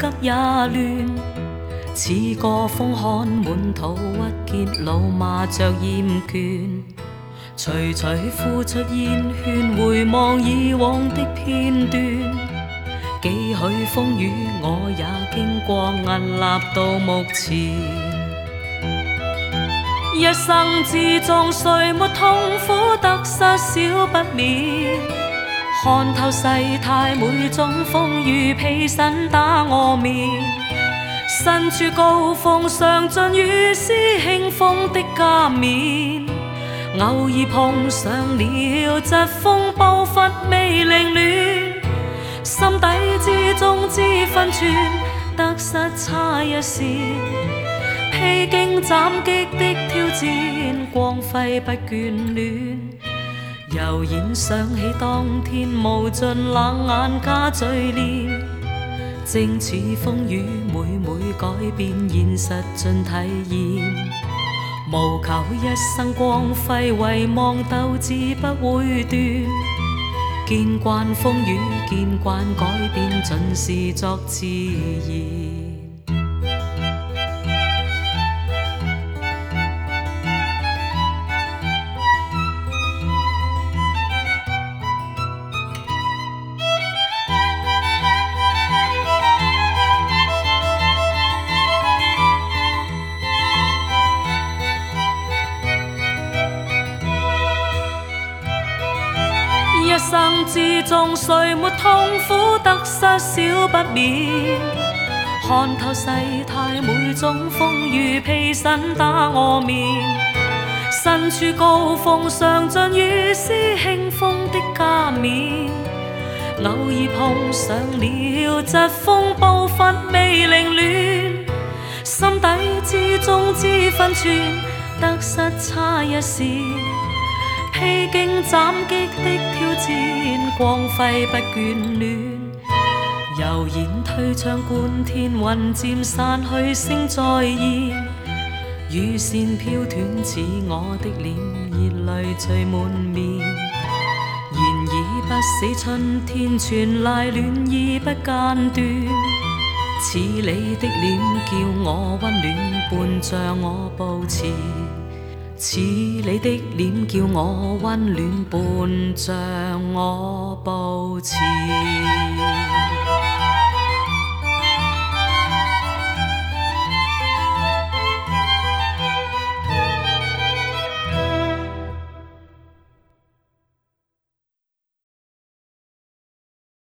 急也亂，似個風看滿肚鬱結，老罵着厭倦。徐徐呼出煙圈，回望以往的片段，幾許風雨我也經過，屹立到目前。一生之中，誰沒痛苦得失少不免？看透世態每種風雨，披身打我面。身處高峰，嘗盡雨絲輕風的加冕。偶爾碰上了疾風暴忽未凌亂，心底之中知分寸，得失差一線。披荊斬棘的挑戰，光輝不眷戀。悠然想起當天無盡冷眼加嘴臉，正似風雨每每改變，現實盡體驗。無求一生光輝，唯望鬥志不會斷。見慣風雨，見慣改變，盡是作自然。一生之中，誰沒痛苦得失少不免？看透世態每種風雨，披身打我面。身處高峰，嘗盡雨絲輕風的加冕。偶爾碰上了疾風暴忽未凌亂，心底之中知分寸，得失差一線。披荊斬棘的挑戰，光輝不眷戀。悠然推窗觀天，雲漸散去，星再現。雨線飄斷似我的臉，熱淚聚滿面。然而不死春天，傳來暖意不間斷。似你的臉叫我溫暖，伴着我步前。似你的臉叫我溫暖，伴着我步前。